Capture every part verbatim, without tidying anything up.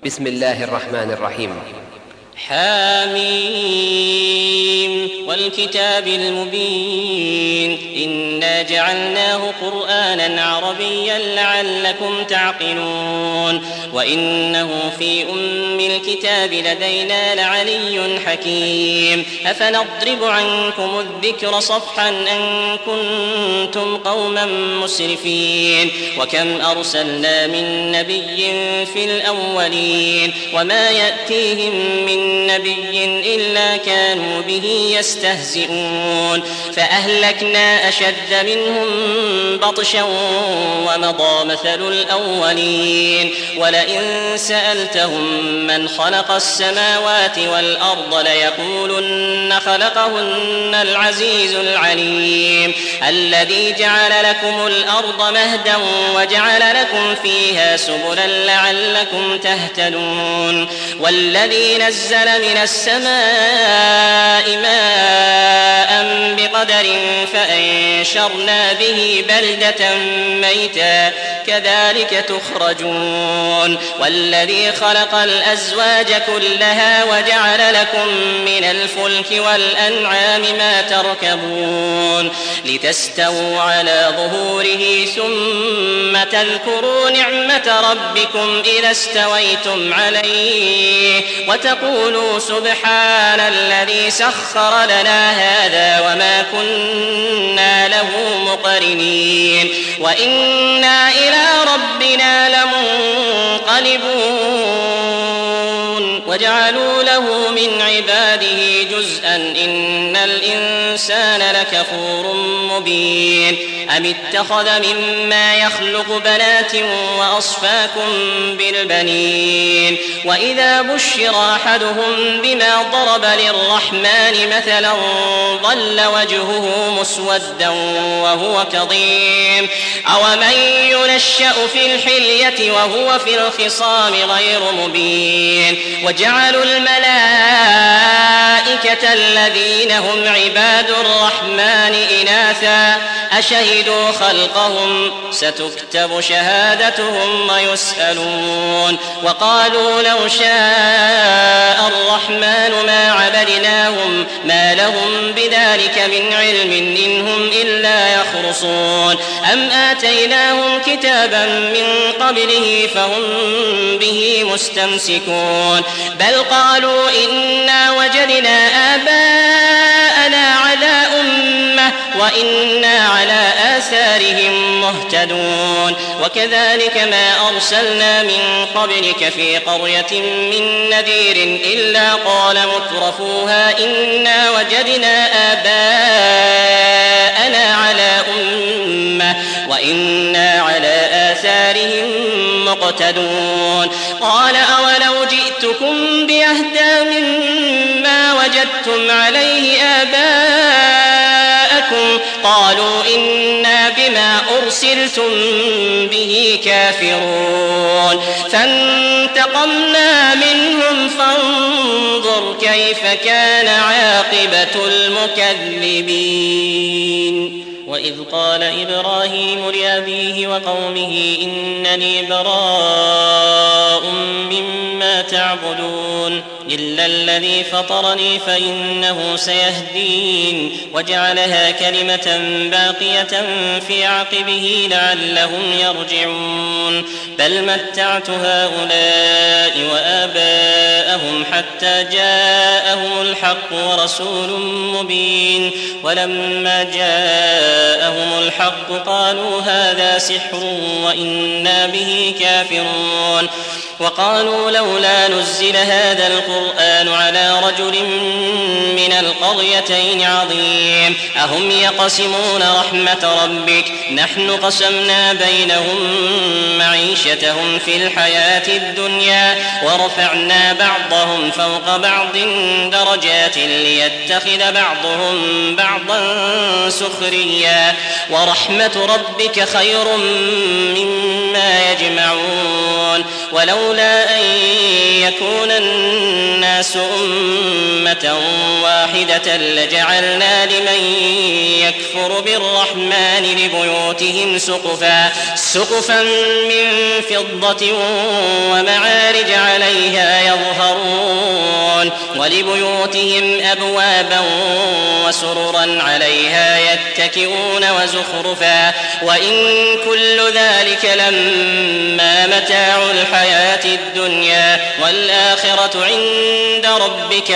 بسم الله الرحمن الرحيم. حاميم والكتاب المبين إنا جعلناه قرآنا عربيا لعلكم تعقلون وإنه في أم الكتاب لدينا لعلي حكيم أفنضرب عنكم الذكر صفحا أن كنتم قوما مسرفين وكم أرسلنا من نبي في الأولين وما يأتيهم من نبي إلا كانوا به يستهزئون فأهلكنا أشد منهم بطشا ومضى مثل الأولين ولئن سألتهم من خلق السماوات والأرض ليقولن خلقهن العزيز العليم الذي جعل لكم الأرض مهدا وجعل لكم فيها سبلا لعلكم تهتدون والذي نزل من السماء ماء بقدر فأنشرنا به بلدة ميتا كذلك تخرجون والذي خلق الأزواج كلها وجعل لكم من الفلك والأنعام ما تركبون لتستووا على ظهوره ثم تذكروا نعمة ربكم إذا استويتم عليه وتقولوا سبحان الذي سخر لنا هذا وما كنا له مقرنين وإنا إلى ربنا لمنقلبون وجعلوا له من عباده جزءا إن الإنسان لكفور مبين أم اتخذ مما يخلق بنات وأصفاكم بالبنين وإذا بشر أحدهم بما ضرب للرحمن مثلا ظل وجهه مسودا وهو كظيم أومن ينشأ في الحلية وهو في الخصام غير مبين وجعلوا الملائكة الذين هم عباد الرحمن إناثا أشهدوا خلقهم ستكتب شهادتهم ويسألون وقالوا لو شاء الرحمن ما عبدناهم ما لهم بذلك من علم إن هم إلا يخرصون أم آتيناهم كتابا من قبله فهم به مستمسكون بل قالوا إنا وجدنا آباءنا على أمة وإنا على آثارهم مهتدون وكذلك ما أرسلنا من قبلك في قرية من نذير إلا قال مترفوها إنا وجدنا آباءنا على أمة وإنا على آثارهم مقتدون قال أولو جئتكم بأهدى مما وجدتم عليه آباءكم قالوا إنا بما أرسلتم به كافرون فانتقمنا منهم فانظر كيف كان عاقبة المكذبين وإذ قال إبراهيم لأبيه وقومه إنني براء مما تعبدون إلا الذي فطرني فإنه سيهدين وجعلها كلمة باقية في عقبه لعلهم يرجعون بل متعت هؤلاء وآباءهم حتى جاءهم الحق ورسول مبين ولما جاءهم الحق قالوا هذا سحر وإنا به كافرون وقالوا لولا نزل هذا القرآن على رجل من القريتين عظيم أهم يقسمون رحمة ربك نحن قسمنا بينهم معيشتهم في الحياة الدنيا ورفعنا بعضهم فوق بعض درجات ليتخذ بعضهم بعضا سخريا ورحمة ربك خير مما يجمعون ولولا أن يكون الناس أمة واحدة لجعلنا لمن يكفر بالرحمن لبيوتهم سقفا سقفا من فضة ومعارج عليها يظهرون ولبيوتهم أبوابا وسررا عليها يتكئون وزخرفا وإن كل ذلك لما متاع الحياة الدنيا والآخرة عند ربك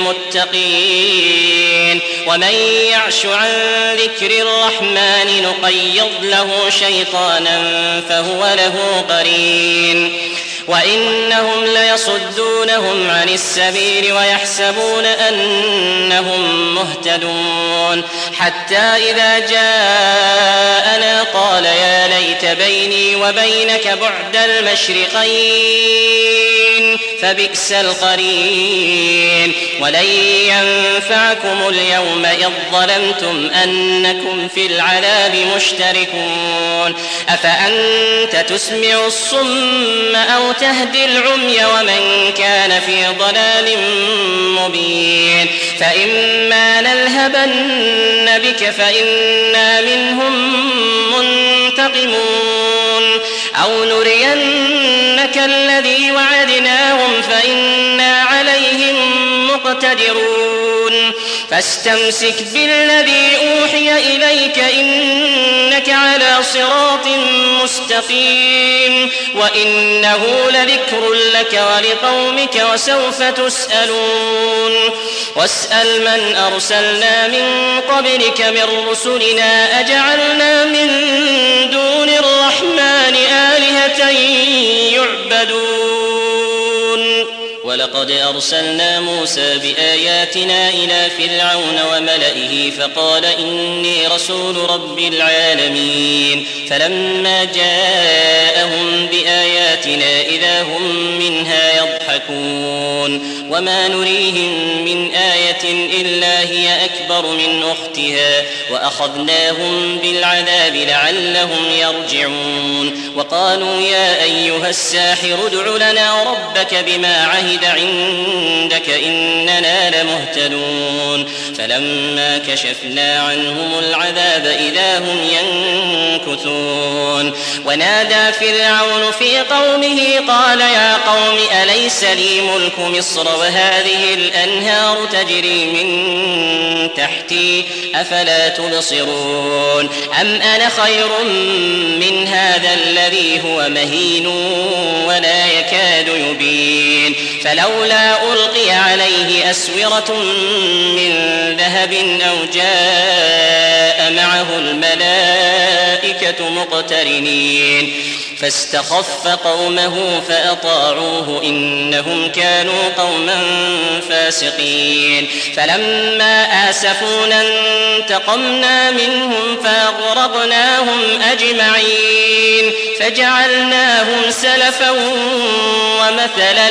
للمتقين ومن يعش عن ذكر الرحمن نقيض له شيطانا فهو له قرين وإنهم ليصدونهم عن السبيل ويحسبون أنهم مهتدون حتى إذا جاءنا قال يا ليت بيني وبينك بعد المشرقين فبئس القرين ولن ينفعكم اليوم إذ ظلمتم أنكم في العذاب مشتركون أفأنت تسمع الصم أو تهدي العمي ومن كان في ضلال مبين فإما نلهبن بك فإنا منهم منتقمون أو نرينك الذي وعدناهم فإنا عليهم مقتدرون فاستمسك بالذي أوحي إليك إنك على صراط مستقيم وإنه لذكر لك ولقومك وسوف تسألون واسأل من أرسلنا من قبلك من رسلنا أجعلنا من دون الرحمن آلهة يعبدون ولقد أرسلنا موسى بآياتنا إلى فرعون وملئه فقال إني رسول رب العالمين فلما جاءهم بآياتنا إذا هم منها يضحكون وما نريهم من آية إلا هي أكبر من أختها وأخذناهم بالعذاب لعلهم يرجعون وقالوا يا أيها الساحر ادع لنا ربك بما عهد عندك إننا لمهتدون فلما كشفنا عنهم العذاب إذا هم ينكثون ونادى فرعون في قومه قال يا قوم أليس لي ملك مصر وهذه الأنهار تجري من تحتي أفلا تبصرون أم أنا خير من هذا الذي هو مهين ولا يكاد يبين فلولا ألقي عليه أسورة من ذهب أو جاء معه الملائكة مقترنين فاستخف قومه فأطاعوه إنهم كانوا قوما فاسقين فلما آسفونا انتقمنا منهم فأغرقناهم أجمعين فجعلناهم سلفا ومثلا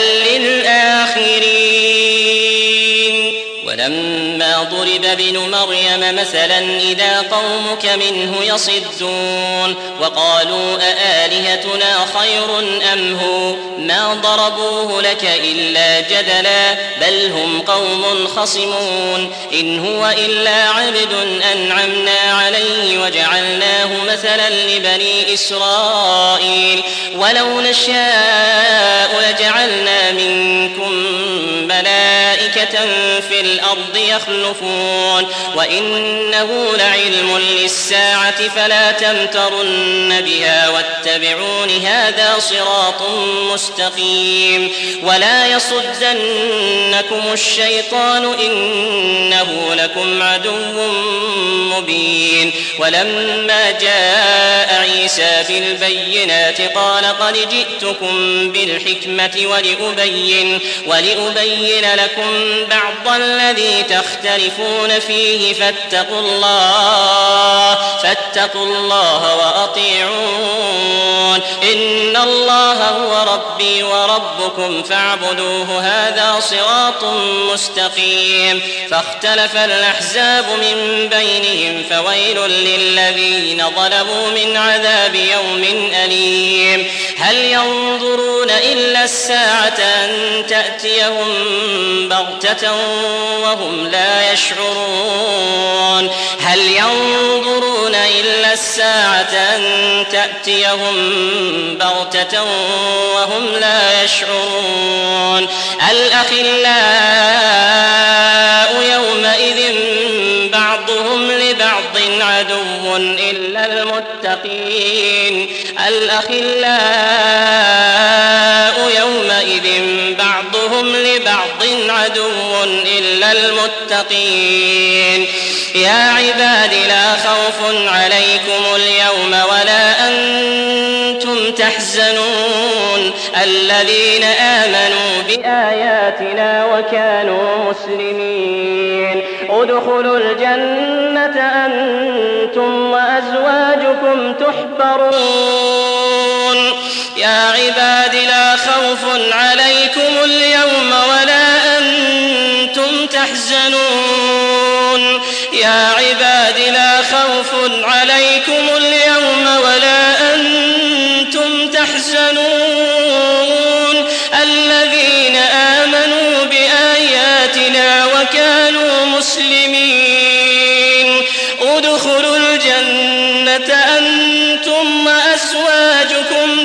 للآخرين ولما ضرب ابن مريم مثلا إذا قومك منه يصدون وقالوا أآلهتنا خير أم هو ما ضربوه لك إلا جدلا بل هم قوم خصمون إن هو إلا عبد أنعمنا عليه وجعلناه مثلا لبني إسرائيل ولو نشاء لجعلنا منكم ملائكة في الأرض يخلفون وإنه لعلم للساعة فلا تمترن بها واتبعون هذا صراط مستقيم ولا يصدنكم الشيطان إنه لكم عدو مبين ولما جاء عيسى بالبينات قال قد جئتكم بالحكمة ولأبين, ولأبين لكم بعض الذي تختلفون فيه فاتقوا الله فاتقوا الله وأطيعون إن الله هو ربي وربكم فاعبدوه هذا صراط مستقيم فاختلف الأحزاب من بينهم فويل للذين ظلموا من عذاب يوم أليم هل ينظرون إلا الساعة أن تأتيهم بغتة وهم لا يشعرون هل ينظرون إلا الساعة أن تأتيهم بغتة وهم لا يشعرون الأخلاء يومئذ بعضهم لبعض عدو إلا المتقين الأخلاء يومئذ بعضهم لبعض عدو إلا المتقين يا عباد لا خوف عليكم اليوم ولا أنتم تحزنون الذين آمنوا بآياتنا وكانوا مسلمين ادخلوا الجنة أنتم وأزواجكم تحبرون يا عباد لا خوف عليكم اليوم ولا أنتم تحزنون يا عباد لا خوف عليكم اليوم ولا أنتم تحزنون الذين آمنوا بآياتنا وكانوا مسلمين ادخلوا الجنة أنتم وأزواجكم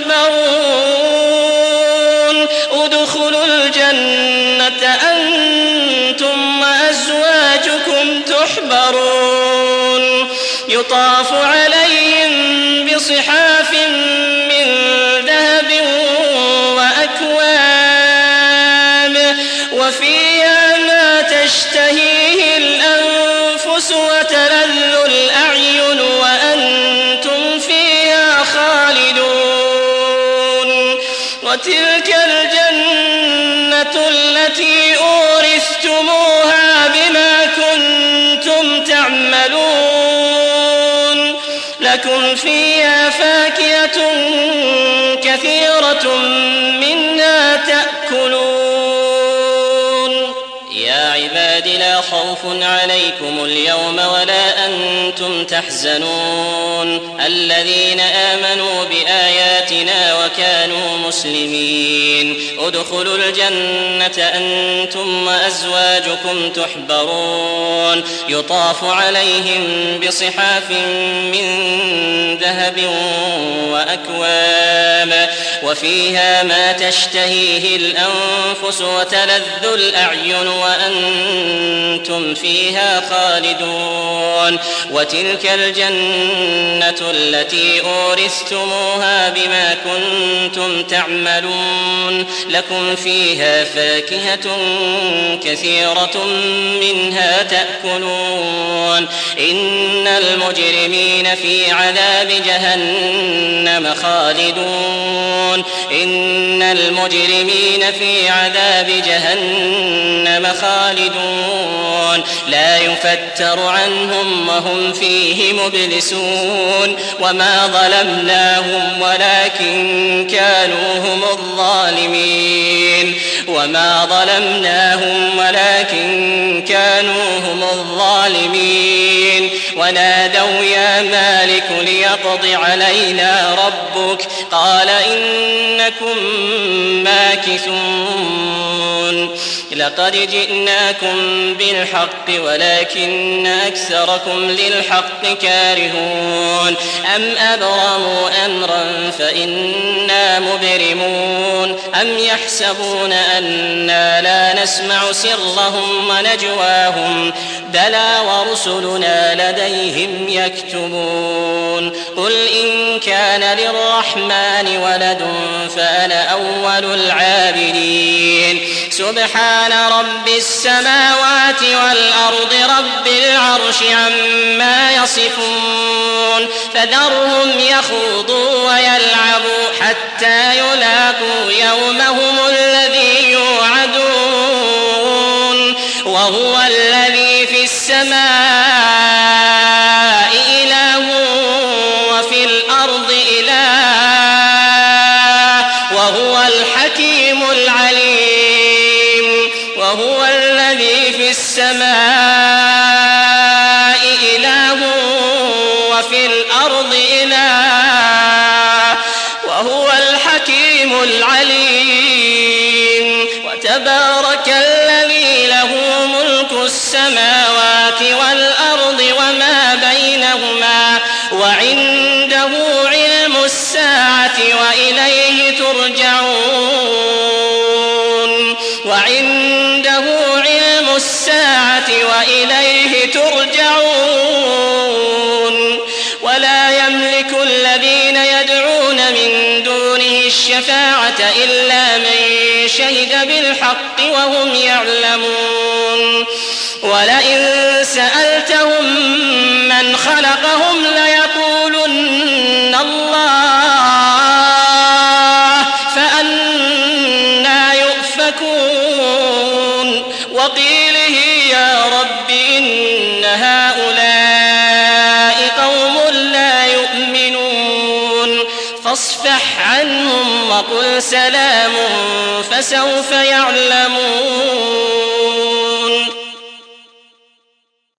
تحبرون ادخلوا الجنة أنتم وأزواجكم تحبرون يطاف عليهم بصحاف من ذهب وأكواب وفيها ما تشتهيه الأنفس وتلذ الأعين وأنتم فيها خالدون وتلك الجنة التي أورثتموها بما كنتم تعملون لكم فيها فاكهة كثيرة منها تأكلون يا عباد لا خوف عليكم اليوم ولا أنتم تحزنون الذين آمنوا بآياتنا وكانوا مسلمين ادخلوا الجنة أنتم وأزواجكم تحبرون يطاف عليهم بصحاف من ذهب وأكواب وفيها ما تشتهيه الأنفس وتلذ الأعين وأنتم فيها خالدون وتلك الجنة التي أورثتموها بما كنتم تعملون لكم فيها فاكهة كثيرة منها تأكلون إن المجرمين في عذاب جهنم خالدون إن المجرمين في عذاب جهنم خالدون لا يفتر عنهم وهم فيه مبلسون وما ظلمناهم ولكن كانوا هم الظالمين وما ظلمناهم ولكن كانوا هم الظالمين ونادوا يا مالك ليقض علينا ربك قال إنكم ماكثون لقد جئناكم بالحق ولكن أكثركم للحق كارهون أم أبرموا أمرا فإنا مبرمون أم يحسبون أنا لا نسمع سرهم ونجواهم بلى ورسلنا لديهم يكتبون قل إن كان للرحمن ولد فأنا أول العابدين سبحان رب السماوات والأرض رب العرش عما يصفون فذرهم يخوضوا ويلعبوا حتى يلاقوا يومهم الذي يوعدون السماء إله وفي الأرض إله وهو الحكيم العليم وهو الذي في السماء إله وفي الأرض إله وهو الحكيم العليم وتبارك الذي له ملك السماوات والأرض وما بينهما وعنده علم الساعة وإليه ترجعون وعنده علم الساعة وإليه ترجعون ولا يملك الذين يدعون من دونه الشفاعة إلا من شهد بالحق وهم يعلمون ولئن سألتهم من خلقهم ليقولن الله فأنى يؤفكون وقيله يا رب إن هؤلاء قوم لا يؤمنون فاصفح عنهم وقل سلام فسوف يعلمون.